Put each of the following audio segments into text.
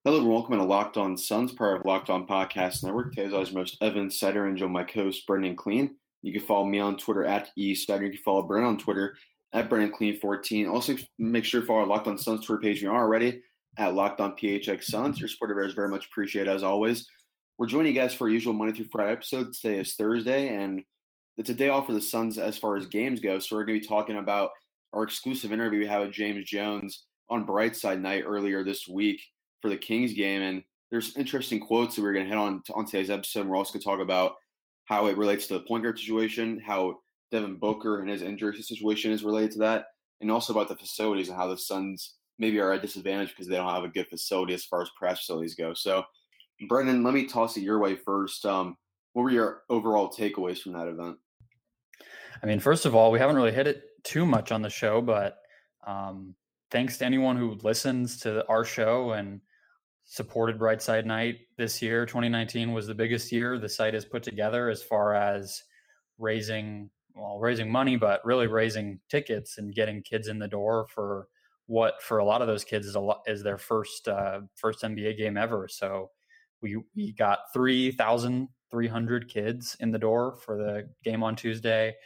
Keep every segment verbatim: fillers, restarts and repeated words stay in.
Hello and welcome to Locked On Suns, part of Locked On Podcast Network. Today's always your most Evan Sider and joined my co-host Brendan Clean. You can follow me on Twitter at eSider. You can follow Brendan on Twitter at Brendan Clean fourteen. Also, make sure to follow our Locked On Suns Twitter page if you aren't already at Locked On P H X Suns. Your support of ours is very much appreciated as always. We're joining you guys for our usual Monday through Friday episode. Today is Thursday, and it's a day off for the Suns as far as games go. So we're going to be talking about our exclusive interview we had with James Jones on Brightside Night earlier this week for the Kings game. And there's some interesting quotes that we're going to hit on on today's episode. We're also going to talk about how it relates to the point guard situation, how Devin Booker and his injury situation is related to that, and also about the facilities and how the Suns maybe are at disadvantage because they don't have a good facility as far as practice facilities go. So, Brendan, let me toss it your way first. Um, what were your overall takeaways from that event? I mean, first of all, we haven't really hit it too much on the show, but um, thanks to anyone who listens to our show and supported Brightside Night this year. twenty nineteen was the biggest year the site has put together as far as raising, well, raising money, but really raising tickets and getting kids in the door for what, for a lot of those kids, is a lot, is their first uh, first N B A game ever. So we we got three thousand three hundred kids in the door for the game on Tuesday.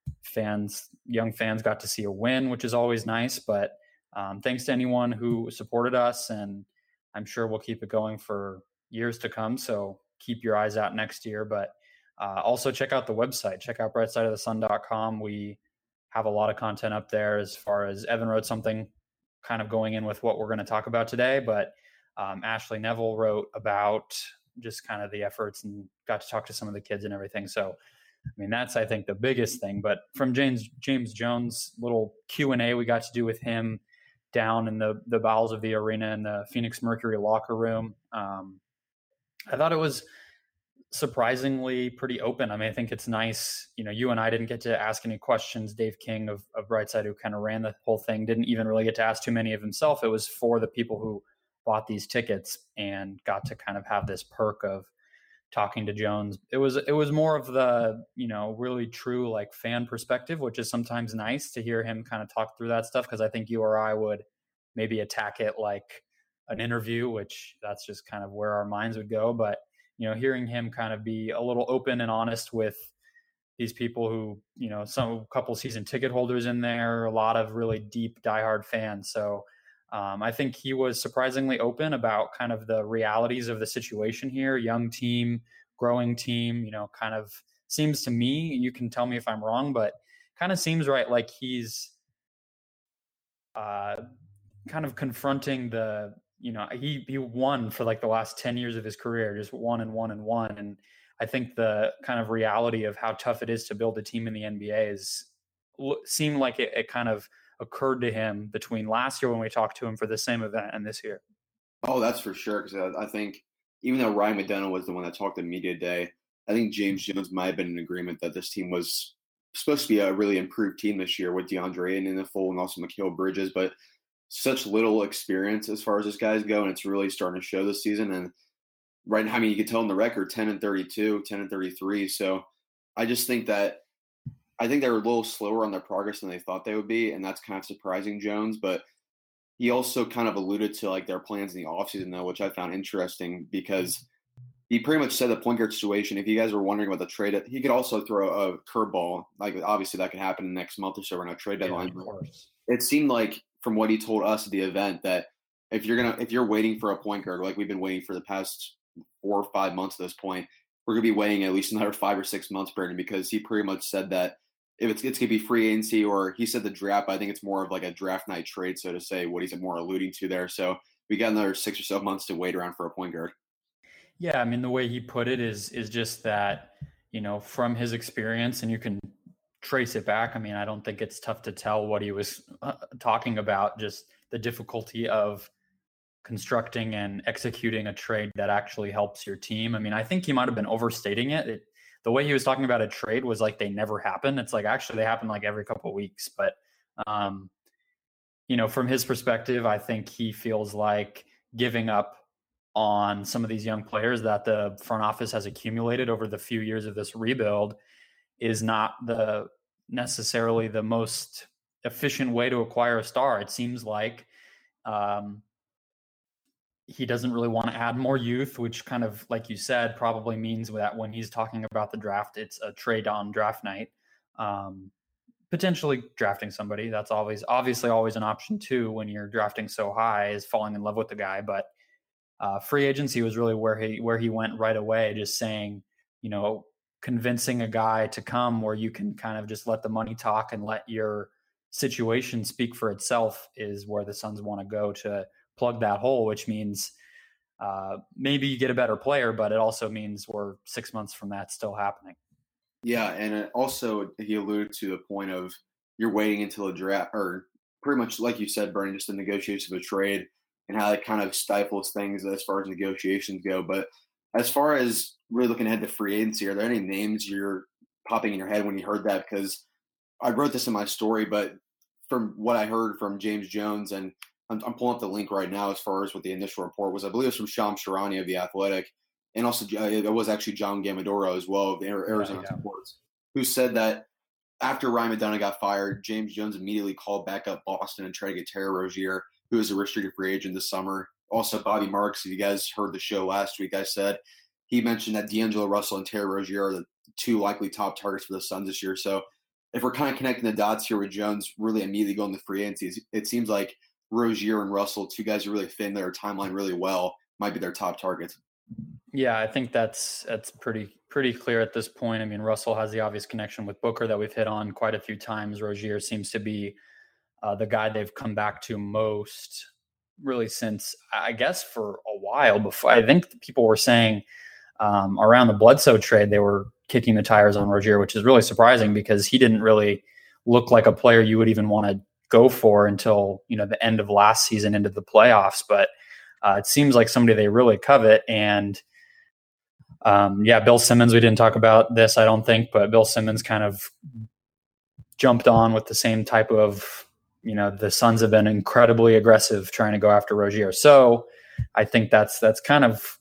Fans, young fans, got to see a win, which is always nice. But um, thanks to anyone who supported us, and I'm sure we'll keep it going for years to come. So keep your eyes out next year. But uh, also check out the website. Check out bright side of the sun dot com. We have a lot of content up there as far as Evan wrote something kind of going in with what we're going to talk about today. But um, Ashley Neville wrote about just kind of the efforts and got to talk to some of the kids and everything. So, I mean, that's, I think, the biggest thing. But from James James Jones, little Q and A we got to do with him down in the, the bowels of the arena in the Phoenix Mercury locker room. Um, I thought it was surprisingly pretty open. I mean, I think it's nice. You know, you and I didn't get to ask any questions. Dave King of, of Brightside, who kind of ran the whole thing, didn't even really get to ask too many of himself. It was for the people who bought these tickets and got to kind of have this perk of talking to Jones. It was, it was more of the, you know, really true like fan perspective, which is sometimes nice to hear him kind of talk through that stuff. Cause I think you or I would maybe attack it like an interview, which that's just kind of where our minds would go. But, you know, hearing him kind of be a little open and honest with these people who, you know, some couple season ticket holders in there, a lot of really deep diehard fans. So Um, I think he was surprisingly open about kind of the realities of the situation here. Young team, growing team, you know, kind of seems to me, you can tell me if I'm wrong, but kind of seems right. Like he's uh, kind of confronting the, you know, he, he won for like the last ten years of his career, just one and one and one. And I think the kind of reality of how tough it is to build a team in the N B A is seemed like it, it kind of occurred to him between last year when we talked to him for the same event and this year. Oh, that's for sure. Because I, I think even though Ryan McDonough was the one that talked to media day, I think James Jones might have been in agreement that this team was supposed to be a really improved team this year with DeAndre and in the fold and also Mikal Bridges, but such little experience as far as those guys go, and it's really starting to show this season. And right now, I mean, you can tell in the record ten and thirty-two, ten and thirty-three. So I just think that I think they were a little slower on their progress than they thought they would be, and that's kind of surprising Jones. But he also kind of alluded to like their plans in the offseason, though, which I found interesting because he pretty much said the point guard situation. If you guys were wondering about the trade, he could also throw a curveball. Like obviously that could happen in the next month or so around a trade deadline. Yeah, of course. It seemed like from what he told us at the event that if you're gonna if you're waiting for a point guard like we've been waiting for the past four or five months at this point, we're gonna be waiting at least another five or six months, Brandon, because he pretty much said that. If it's, it's going to be free agency, or he said the draft, but I think it's more of like a draft night trade, so to say, what he's more alluding to there. So we got another six or so months to wait around for a point guard. Yeah, I mean, the way he put it is is just that, you know, from his experience, and you can trace it back. I mean, I don't think it's tough to tell what he was uh, talking about, just the difficulty of constructing and executing a trade that actually helps your team. I mean, I think he might have been overstating it. it The way he was talking about a trade was like they never happen. It's like actually they happen like every couple of weeks. But, um, you know, from his perspective, I think he feels like giving up on some of these young players that the front office has accumulated over the few years of this rebuild is not the necessarily the most efficient way to acquire a star. It seems like um, he doesn't really want to add more youth, which kind of, like you said, probably means that when he's talking about the draft, it's a trade on draft night. Um, potentially drafting somebody. That's always obviously always an option too when you're drafting so high, is falling in love with the guy. But uh, free agency was really where he where he went right away, just saying, you know, convincing a guy to come where you can kind of just let the money talk and let your situation speak for itself is where the Suns want to go to plug that hole, which means uh, maybe you get a better player, but it also means we're six months from that still happening. Yeah, and it also he alluded to the point of you're waiting until a draft, or pretty much like you said, Bernie, just the negotiation of a trade and how it kind of stifles things as far as negotiations go. But as far as really looking ahead to free agency, are there any names you're popping in your head when you heard that? Because I wrote this in my story, but from what I heard from James Jones, and I'm, I'm pulling up the link right now as far as what the initial report was, I believe it was from Shams Charania of The Athletic, and also it was actually John Gamadoro as well of Arizona yeah, yeah. Sports, who said that after Ryan McDonough got fired, James Jones immediately called back up Boston and tried to get Terry Rozier, who is a restricted free agent this summer. Also, Bobby Marks, if you guys heard the show last week, I said he mentioned that D'Angelo Russell and Terry Rozier are the two likely top targets for the Suns this year. So if we're kind of connecting the dots here with Jones really immediately going to free agency, it seems like Rozier and Russell, two guys who really fit in their timeline really well, might be their top targets. Yeah, I think that's that's pretty pretty clear at this point. I mean, Russell has the obvious connection with Booker that we've hit on quite a few times. Rozier seems to be uh, the guy they've come back to most, really since, I guess, for a while. Before, I think people were saying um, around the Bledsoe trade, they were kicking the tires on Rozier, which is really surprising because he didn't really look like a player you would even want to go for until, you know, the end of last season into the playoffs. But uh, it seems like somebody they really covet. And um, yeah, Bill Simmons, we didn't talk about this, I don't think, but Bill Simmons kind of jumped on with the same type of, you know, the Suns have been incredibly aggressive trying to go after Rozier. So I think that's, that's kind of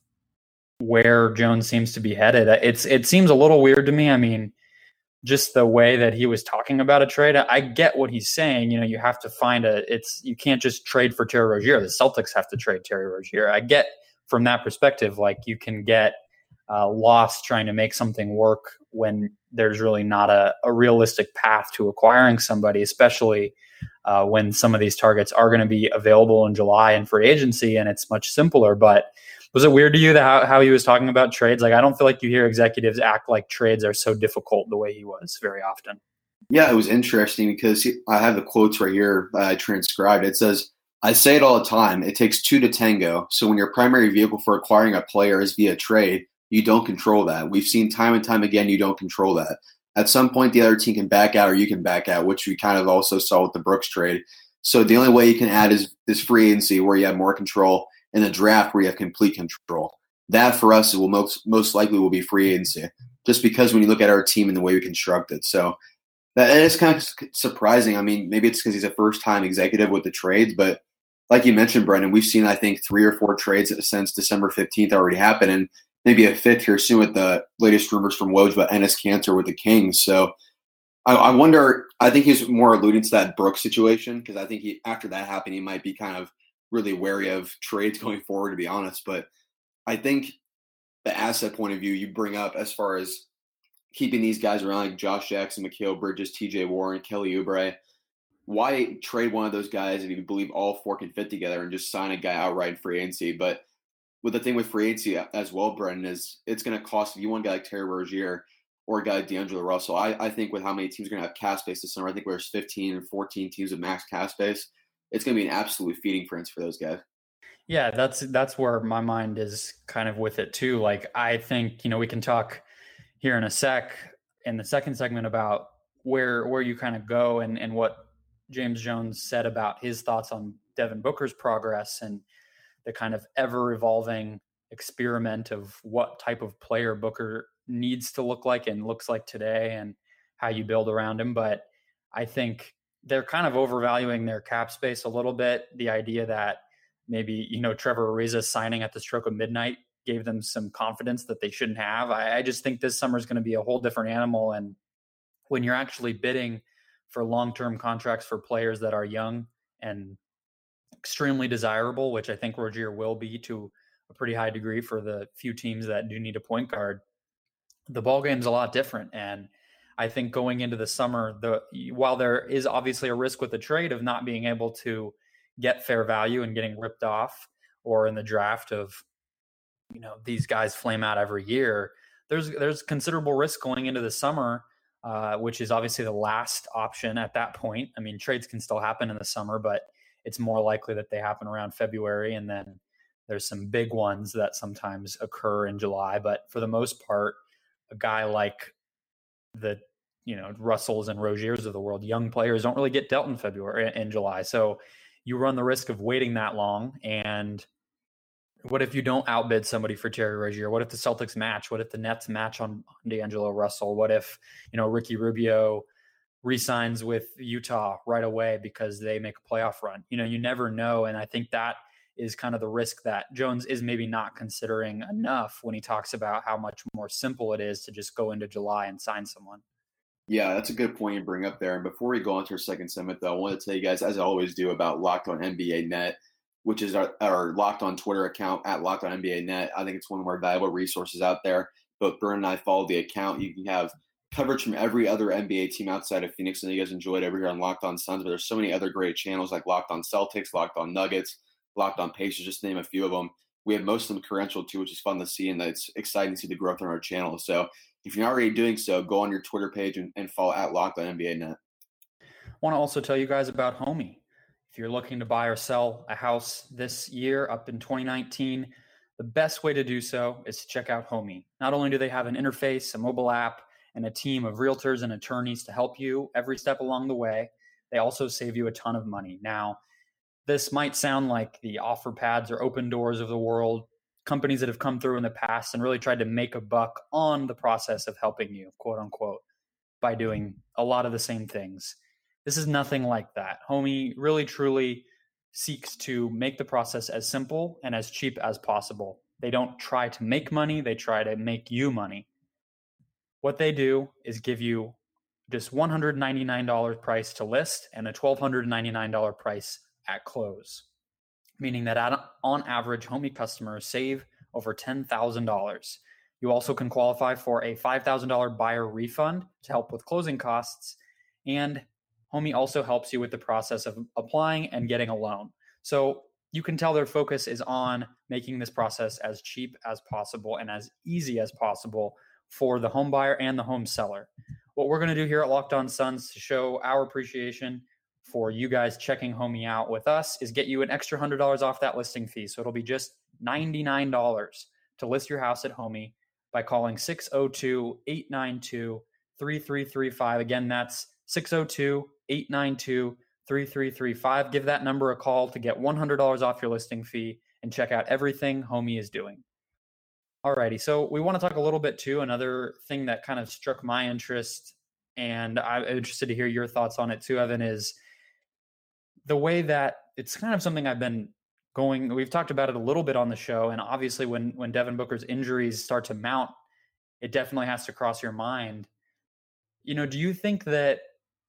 where Jones seems to be headed. It's, it seems a little weird to me. I mean, just the way that he was talking about a trade, I get what he's saying. You know, you have to find a, it's, you can't just trade for Terry Rozier. The Celtics have to trade Terry Rozier. I get from that perspective, like you can get uh, lost trying to make something work when there's really not a, a realistic path to acquiring somebody, especially uh, when some of these targets are going to be available in July and free agency, and it's much simpler. But was it weird to you that how, how he was talking about trades? Like, I don't feel like you hear executives act like trades are so difficult the way he was very often. Yeah, it was interesting because he, I have the quotes right here that I transcribed. It says, I say it all the time, it takes two to tango. So when your primary vehicle for acquiring a player is via trade, you don't control that. We've seen time and time again, you don't control that. At some point, the other team can back out or you can back out, which we kind of also saw with the Brooks trade. So the only way you can add is this free agency where you have more control, in the draft where you have complete control. That for us will most most likely will be free agency, just because when you look at our team and the way we construct it. So that is kind of surprising. I mean, maybe it's because he's a first-time executive with the trades, but like you mentioned, Brendan, we've seen, I think, three or four trades since December fifteenth already happen, and maybe a fifth here soon with the latest rumors from Woj about Enes Kanter with the Kings. So I, I wonder, I think he's more alluding to that Brooks situation, because I think he, after that happened, he might be kind of really wary of trades going forward, to be honest. But I think the asset point of view you bring up as far as keeping these guys around like Josh Jackson, Mikal Bridges, T J Warren, Kelly Oubre, why trade one of those guys if you believe all four can fit together and just sign a guy outright in free agency? But with the thing with free agency as well, Brendan, is it's going to cost, if you want a guy like Terry Rozier or a guy like D'Angelo Russell, I, I think with how many teams are going to have cap space this summer, I think there's fifteen and fourteen teams with max cap space. It's going to be an absolute feeding frenzy for those guys. Yeah, that's that's where my mind is kind of with it too. Like, I think, you know, we can talk here in a sec, in the second segment, about where where you kind of go and, and what James Jones said about his thoughts on Devin Booker's progress and the kind of ever-evolving experiment of what type of player Booker needs to look like and looks like today and how you build around him. But I think they're kind of overvaluing their cap space a little bit. The idea that maybe, you know, Trevor Ariza signing at the stroke of midnight gave them some confidence that they shouldn't have. I, I just think this summer is going to be a whole different animal. And when you're actually bidding for long-term contracts for players that are young and extremely desirable, which I think Rozier will be to a pretty high degree for the few teams that do need a point guard, the ball game's a lot different. And I think going into the summer, the while there is obviously a risk with the trade of not being able to get fair value and getting ripped off, or in the draft of, you know, these guys flame out every year, there's there's considerable risk going into the summer, uh, which is obviously the last option at that point. I mean, trades can still happen in the summer, but it's more likely that they happen around February, and then there's some big ones that sometimes occur in July. But for the most part, a guy like the, you know, Russells and Roziers of the world, young players don't really get dealt in February, in July. So you run the risk of waiting that long. And what if you don't outbid somebody for Terry Rozier? What if the Celtics match? What if the Nets match on D'Angelo Russell? What if, you know, Ricky Rubio re-signs with Utah right away because they make a playoff run? You know, you never know. And I think that is kind of the risk that Jones is maybe not considering enough when he talks about how much more simple it is to just go into July and sign someone. Yeah, that's a good point you bring up there. And before we go on to our second segment, though, I want to tell you guys, as I always do, about Locked On N B A Net, which is our, our Locked On Twitter account at Locked On N B A Net. I think it's one of our valuable resources out there. Both Bern and I follow the account. You can have coverage from every other N B A team outside of Phoenix. And you guys enjoy it over here on Locked On Suns. But there's so many other great channels like Locked On Celtics, Locked On Nuggets, Locked On Pacers, just to name a few of them. We have most of them credentialed too, which is fun to see, and it's exciting to see the growth on our channel. So if you're not already doing so, go on your Twitter page and, and follow at Locked On N B A Net. I want to also tell you guys about Homey. If you're looking to buy or sell a house this year up in twenty nineteen, the best way to do so is to check out Homey. Not only do they have an interface, a mobile app, and a team of realtors and attorneys to help you every step along the way, they also save you a ton of money. Now, this might sound like the OfferPads or Open Doors of the world, companies that have come through in the past and really tried to make a buck on the process of helping you, quote unquote, by doing a lot of the same things. This is nothing like that. Homey really, truly seeks to make the process as simple and as cheap as possible. They don't try to make money. They try to make you money. What they do is give you just one hundred ninety-nine dollars price to list and a one thousand two hundred ninety-nine dollars price at close, meaning that on average, Homey customers save over ten thousand dollars. You also can qualify for a five thousand dollars buyer refund to help with closing costs, and Homey also helps you with the process of applying and getting a loan. So you can tell their focus is on making this process as cheap as possible and as easy as possible for the home buyer and the home seller. What we're going to do here at Locked On Suns to show our appreciation for you guys checking Homey out with us is get you an extra one hundred dollars off that listing fee. So it'll be just ninety-nine dollars to list your house at Homey by calling six oh two, eight nine two, three three three five. Again, that's six oh two, eight nine two, three three three five. Give that number a call to get one hundred dollars off your listing fee and check out everything Homey is doing. Alrighty, so we want to talk a little bit too. Another thing that kind of struck my interest, and I'm interested to hear your thoughts on it too, Evan, is the way that it's kind of something I've been going, we've talked about it a little bit on the show. And obviously when, when Devin Booker's injuries start to mount, it definitely has to cross your mind. You know, do you think that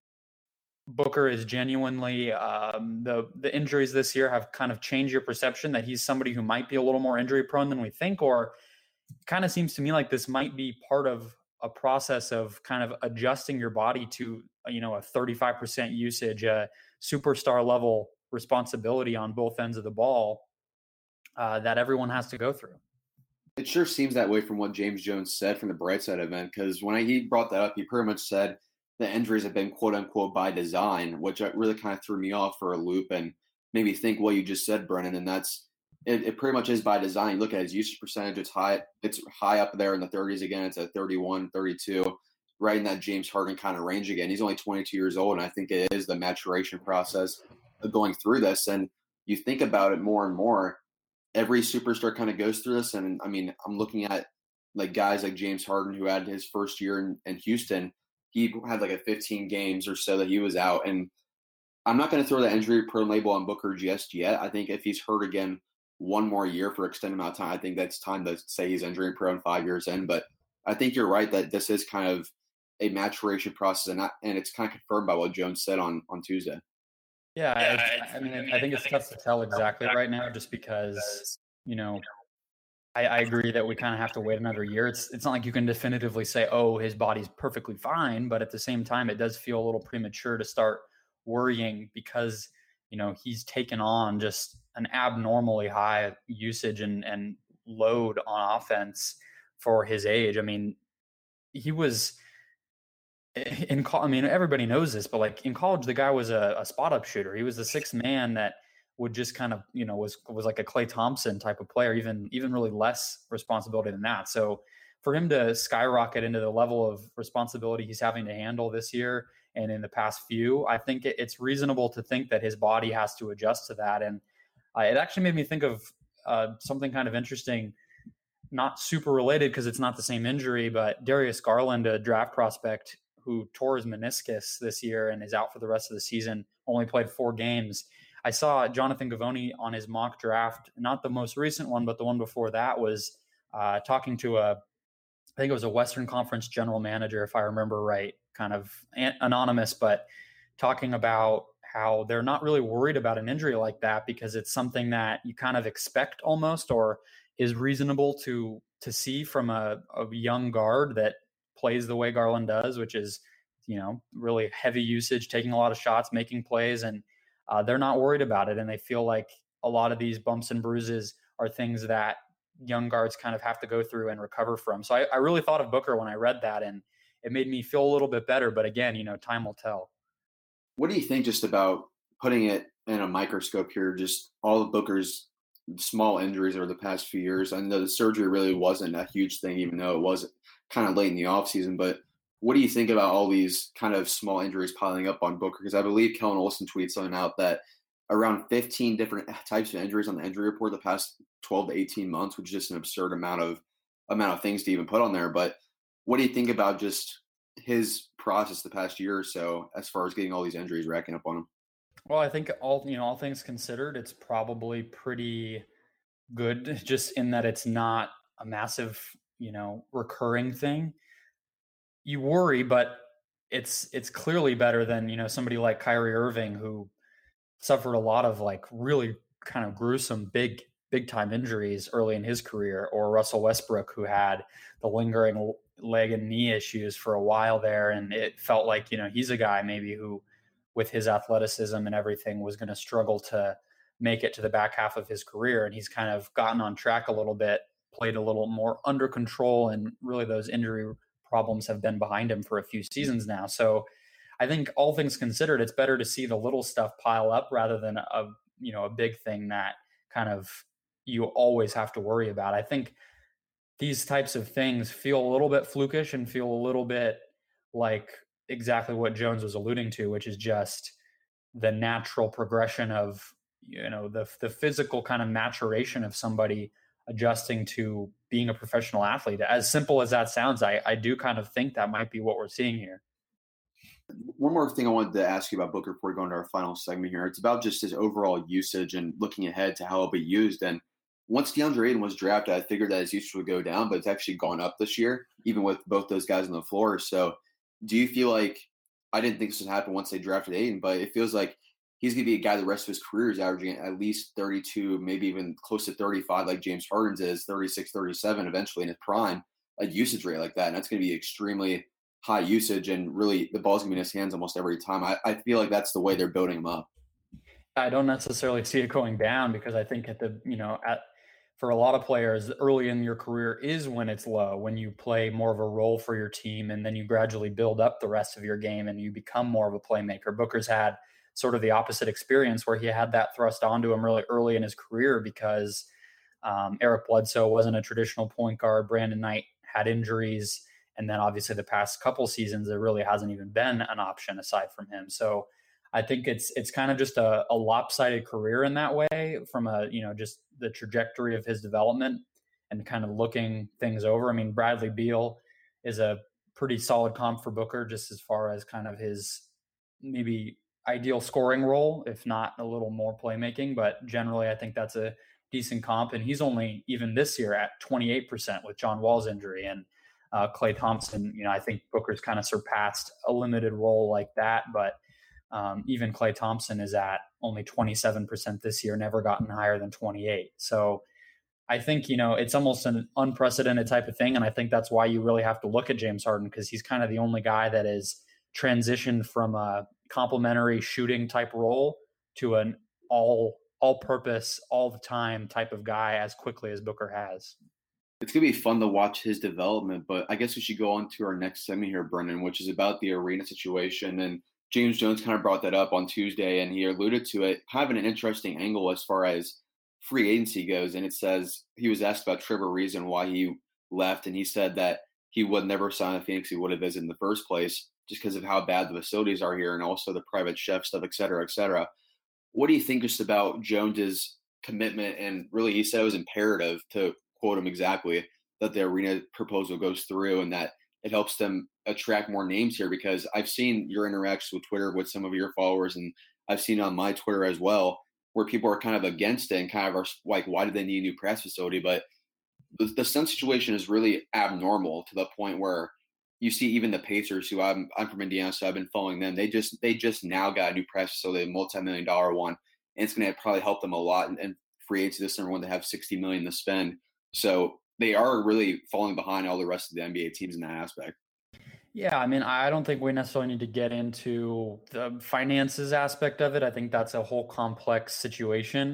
Booker is genuinely, um, the, the injuries this year have kind of changed your perception that he's somebody who might be a little more injury prone than we think? Or it kind of seems to me like this might be part of a process of kind of adjusting your body to, you know, a thirty-five percent usage, a superstar level responsibility on both ends of the ball uh, that everyone has to go through. It sure seems that way from what James Jones said from the Brightside event, because when I, he brought that up, he pretty much said the injuries have been quote unquote by design, which really kind of threw me off for a loop and made me think what you just said, Brennan. And that's, it, it pretty much is by design. You look at his usage percentage, it's high, it's high up there in the thirties again. It's at thirty-one, thirty-two, right in that James Harden kind of range again. He's only twenty-two years old. And I think it is the maturation process of going through this. And you think about it more and more, every superstar kind of goes through this. And I mean, I'm looking at like guys like James Harden, who had his first year in, in Houston. He had like a fifteen games or so that he was out. And I'm not going to throw the injury prone label on Booker just yet. I think if he's hurt again one more year for extended amount of time, I think that's time to say he's injury prone five years in. But I think you're right that this is kind of a maturation process, and not, and it's kind of confirmed by what Jones said on, on Tuesday. Yeah, it's, I mean, I think it's tough to tell exactly right now, just because, you know, I, I agree that we kind of have to wait another year. It's it's not like you can definitively say, oh, his body's perfectly fine, but at the same time, it does feel a little premature to start worrying because, you know, he's taken on just an abnormally high usage and and load on offense for his age. I mean, he was in I mean, everybody knows this, but like in college, the guy was a, a spot up shooter. He was the sixth man that would just kind of, you know, was was like a Klay Thompson type of player, even even really less responsibility than that. So for him to skyrocket into the level of responsibility he's having to handle this year and in the past few, I think it, it's reasonable to think that his body has to adjust to that. And uh, it actually made me think of uh, something kind of interesting, not super related because it's not the same injury, but Darius Garland, a draft prospect who tore his meniscus this year and is out for the rest of the season, only played four games. I saw Jonathan Givony on his mock draft, not the most recent one, but the one before that, was uh, talking to a, I think it was a Western Conference general manager, if I remember right, kind of an- anonymous, but talking about how they're not really worried about an injury like that because it's something that you kind of expect almost, or is reasonable to to see from a, a young guard that plays the way Garland does, which is, you know, really heavy usage, taking a lot of shots, making plays, and uh, they're not worried about it. And they feel like a lot of these bumps and bruises are things that young guards kind of have to go through and recover from. So I, I really thought of Booker when I read that, and it made me feel a little bit better. But again, you know, time will tell. What do you think just about putting it in a microscope here, just all of Booker's small injuries over the past few years? I know the surgery really wasn't a huge thing, even though it was kind of late in the offseason. But what do you think about all these kind of small injuries piling up on Booker? Because I believe Kellen Olson tweeted something out that around fifteen different types of injuries on the injury report the past twelve to eighteen months, which is just an absurd amount of amount of things to even put on there. But what do you think about just his process the past year or so as far as getting all these injuries racking up on him? Well, I think all, you know, all things considered, it's probably pretty good just in that it's not a massive, you know, recurring thing. You worry, but it's it's clearly better than, you know, somebody like Kyrie Irving, who suffered a lot of like really kind of gruesome big big time injuries early in his career, or Russell Westbrook, who had the lingering leg and knee issues for a while there, and it felt like, you know, he's a guy maybe who, with his athleticism and everything, was going to struggle to make it to the back half of his career. And he's kind of gotten on track a little bit, played a little more under control, and really those injury problems have been behind him for a few seasons now. So I think all things considered, it's better to see the little stuff pile up rather than a, you know, a big thing that kind of you always have to worry about. I think these types of things feel a little bit flukish and feel a little bit like exactly what Jones was alluding to, which is just the natural progression of, you know, the the physical kind of maturation of somebody adjusting to being a professional athlete. As simple as that sounds, I, I do kind of think that might be what we're seeing here. One more thing I wanted to ask you about Booker before we go into our final segment here. It's about just his overall usage and looking ahead to how he'll be used. And once DeAndre Ayton was drafted, I figured that his usage would go down, but it's actually gone up this year, even with both those guys on the floor. So do you feel like, I didn't think this would happen once they drafted Ayton, but it feels like he's going to be a guy the rest of his career is averaging at least thirty-two, maybe even close to thirty-five, like James Harden's is, thirty-six, thirty-seven eventually in his prime, a usage rate like that. And that's going to be extremely high usage, and really the ball's going to be in his hands almost every time. I, I feel like that's the way they're building him up. I don't necessarily see it going down, because I think at the, you know, at, for a lot of players, early in your career is when it's low, when you play more of a role for your team, and then you gradually build up the rest of your game and you become more of a playmaker. Booker's had sort of the opposite experience, where he had that thrust onto him really early in his career because um, Eric Bledsoe wasn't a traditional point guard. Brandon Knight had injuries. And then obviously the past couple seasons, there really hasn't even been an option aside from him. So I think it's it's kind of just a, a lopsided career in that way, from a, you know, just the trajectory of his development and kind of looking things over. I mean, Bradley Beal is a pretty solid comp for Booker, just as far as kind of his maybe ideal scoring role, if not a little more playmaking. But generally, I think that's a decent comp. And he's only, even this year, at twenty-eight percent with John Wall's injury. And uh, Klay Thompson, you know, I think Booker's kind of surpassed a limited role like that. But Um, even Klay Thompson is at only twenty-seven percent this year, never gotten higher than twenty-eight. So I think, you know, it's almost an unprecedented type of thing. And I think that's why you really have to look at James Harden, because he's kind of the only guy that is transitioned from a complementary shooting type role to an all all purpose, all the time type of guy as quickly as Booker has. It's going to be fun to watch his development, but I guess we should go on to our next segment here, Brendan, which is about the arena situation. And James Jones kind of brought that up on Tuesday, and he alluded to it, kind of an interesting angle as far as free agency goes. And it says he was asked about Trevor Ariza, why he left, and he said that he would never sign the Phoenix he would have visited in the first place just because of how bad the facilities are here and also the private chef stuff, et cetera, et cetera. What do you think just about Jones's commitment? And really, he said it was imperative, to quote him exactly, that the arena proposal goes through and that it helps them attract more names here, because I've seen your interactions with Twitter with some of your followers, and I've seen on my Twitter as well, where people are kind of against it and kind of are like, why do they need a new press facility? But the, the Sun situation is really abnormal to the point where you see even the Pacers, who I'm I'm from Indiana, so I've been following them. They just they just now got a new press facility, a multi-million dollar one, and it's going to probably help them a lot. And, and free agency this summer when they have sixty million to spend, so they are really falling behind all the rest of the N B A teams in that aspect. Yeah, I mean, I don't think we necessarily need to get into the finances aspect of it. I think that's a whole complex situation,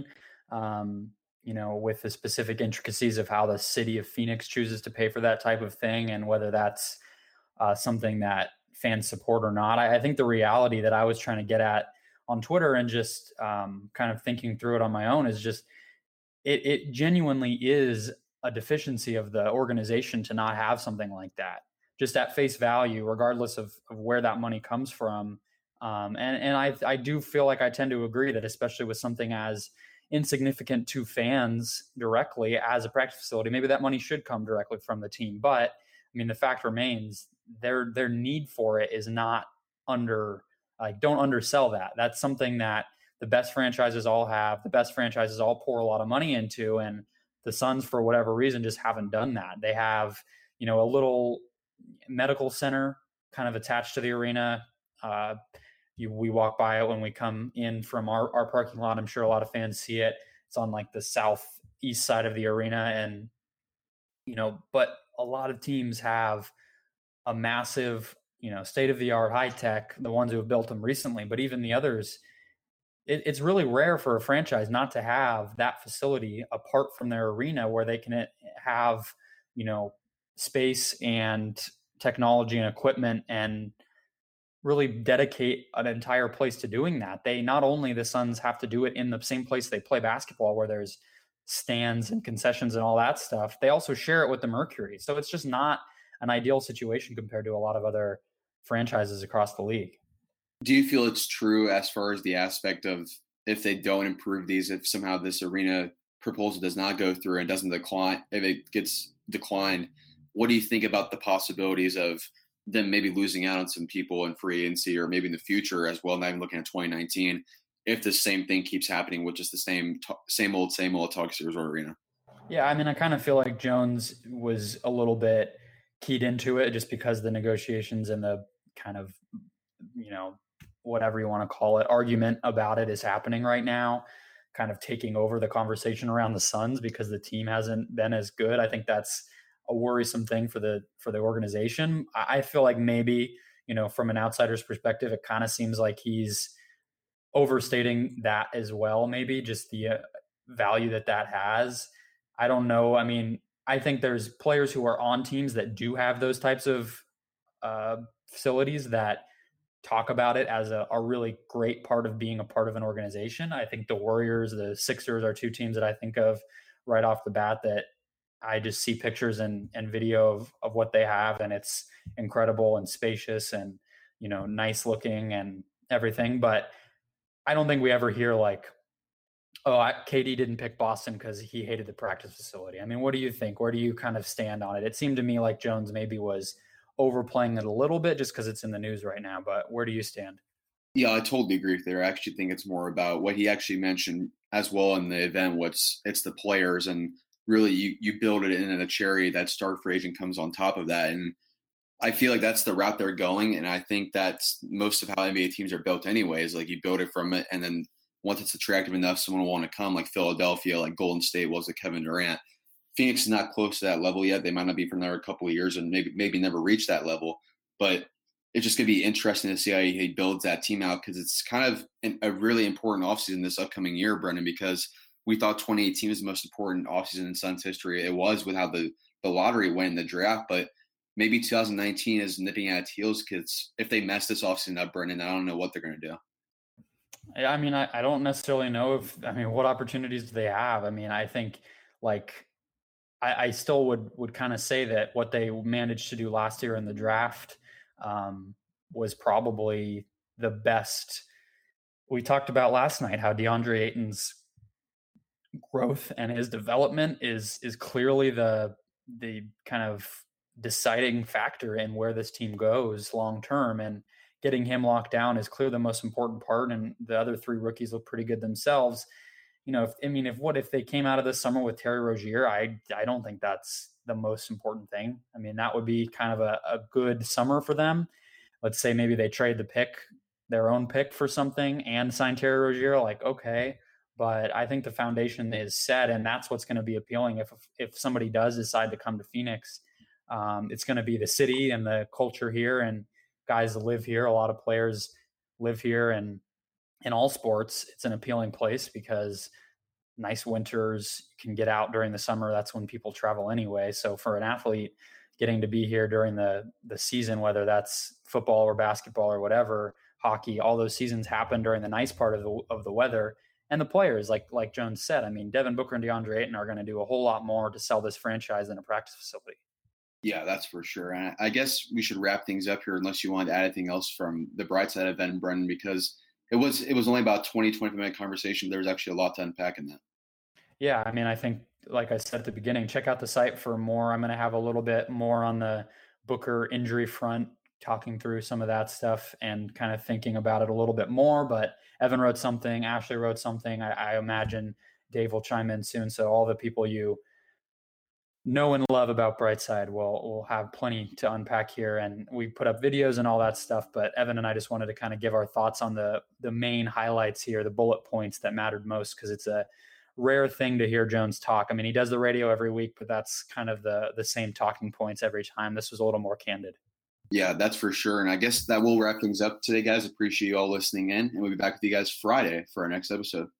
um, you know, with the specific intricacies of how the city of Phoenix chooses to pay for that type of thing, and whether that's uh, something that fans support or not. I, I think the reality that I was trying to get at on Twitter, and just um, kind of thinking through it on my own, is just it, it genuinely is a deficiency of the organization to not have something like that, just at face value, regardless of, of where that money comes from. Um, and and I, I do feel like I tend to agree that, especially with something as insignificant to fans directly as a practice facility, maybe that money should come directly from the team. But I mean, the fact remains, their their need for it is not under, like, don't undersell that. That's something that the best franchises all have. The best franchises all pour a lot of money into, and the Suns, for whatever reason, just haven't done that. They have, you know, a little medical center kind of attached to the arena. Uh, you, we walk by it when we come in from our, our parking lot. I'm sure a lot of fans see it. It's on like the southeast side of the arena. And, you know, but a lot of teams have a massive, you know, state-of-the-art high tech, the ones who have built them recently, but even the others, it, it's really rare for a franchise not to have that facility apart from their arena, where they can have, you know, space and technology and equipment and really dedicate an entire place to doing that. They not only, the Suns have to do it in the same place they play basketball, where there's stands and concessions and all that stuff, they also share it with the Mercury. So it's just not an ideal situation compared to a lot of other franchises across the league. Do you feel it's true as far as the aspect of, if they don't improve these, if somehow this arena proposal does not go through and doesn't decline, if it gets declined, what do you think about the possibilities of them maybe losing out on some people in free agency, or maybe in the future as well, not even looking at twenty nineteen, if the same thing keeps happening with just the same same old, same old Talk Resort Arena? Yeah, I mean, I kind of feel like Jones was a little bit keyed into it, just because the negotiations and the kind of, you know, whatever you want to call it, argument about it is happening right now, kind of taking over the conversation around the Suns because the team hasn't been as good. I think that's a worrisome thing for the for the organization. I feel like maybe, you know, from an outsider's perspective, it kind of seems like he's overstating that as well, maybe just the uh, value that that has. I don't know. I mean, I think there's players who are on teams that do have those types of uh, facilities that talk about it as a, a really great part of being a part of an organization. I think the Warriors, the Sixers are two teams that I think of right off the bat that I just see pictures and, and video of, of what they have, and it's incredible and spacious and, you know, nice looking and everything. But I don't think we ever hear like, oh, I, K D didn't pick Boston because he hated the practice facility. I mean, what do you think? Where do you kind of stand on it? It seemed to me like Jones maybe was overplaying it a little bit just because it's in the news right now, but where do you stand? Yeah, I totally agree with you. I actually think it's more about what he actually mentioned as well in the event. What's it's the players, and really you, you build it in a cherry that star free agent comes on top of that. And I feel like that's the route they're going, and I think that's most of how N B A teams are built anyways. Like, you build it from it, and then once it's attractive enough, someone will want to come, like Philadelphia, like Golden State was with Kevin Durant. Phoenix is not close to that level yet. They might not be for another couple of years and maybe maybe never reach that level. But it's just going to be interesting to see how he, he builds that team out, because it's kind of an, a really important offseason this upcoming year, Brendan, because we thought twenty eighteen was the most important offseason in Suns history. It was with how the, the lottery went in the draft, but maybe two thousand nineteen is nipping at its heels, because if they mess this offseason up, Brendan, I don't know what they're going to do. I mean, I, I don't necessarily know if, I mean, what opportunities do they have? I mean, I think like, I, I still would, would kind of say that what they managed to do last year in the draft um, was probably the best. We talked about last night how DeAndre Ayton's growth and his development is, is clearly the, the kind of deciding factor in where this team goes long-term, and getting him locked down is clearly the most important part. And the other three rookies look pretty good themselves. You know, if, I mean, if what if they came out of this summer with Terry Rozier, I I don't think that's the most important thing. I mean, that would be kind of a, a good summer for them. Let's say maybe they trade the pick, their own pick, for something and sign Terry Rozier. Like, okay, but I think the foundation is set, and that's what's going to be appealing if if somebody does decide to come to Phoenix. Um, it's going to be the city and the culture here, and guys that live here. A lot of players live here, and in all sports, it's an appealing place because nice winters, you can get out during the summer. That's when people travel anyway. So for an athlete, getting to be here during the, the season, whether that's football or basketball or whatever, hockey, all those seasons happen during the nice part of the, of the weather. And the players, like, like Jones said, I mean, Devin Booker and DeAndre Ayton are going to do a whole lot more to sell this franchise than a practice facility. Yeah, that's for sure. And I guess we should wrap things up here, unless you want to add anything else from the bright side of Ben Brennan, because it was it was only about twenty, twenty-five minute conversation. There was actually a lot to unpack in that. Yeah, I mean, I think, like I said at the beginning, check out the site for more. I'm going to have a little bit more on the Booker injury front, talking through some of that stuff and kind of thinking about it a little bit more. But Evan wrote something, Ashley wrote something. I, I imagine Dave will chime in soon. So all the people you know and love about Brightside will will have plenty to unpack here. And we put up videos and all that stuff. But Evan and I just wanted to kind of give our thoughts on the the main highlights here, the bullet points that mattered most, because it's a rare thing to hear Jones talk. I mean, he does the radio every week, but that's kind of the the same talking points every time. This was a little more candid. Yeah, that's for sure. And I guess that will wrap things up today, guys. Appreciate you all listening in, and we'll be back with you guys Friday for our next episode.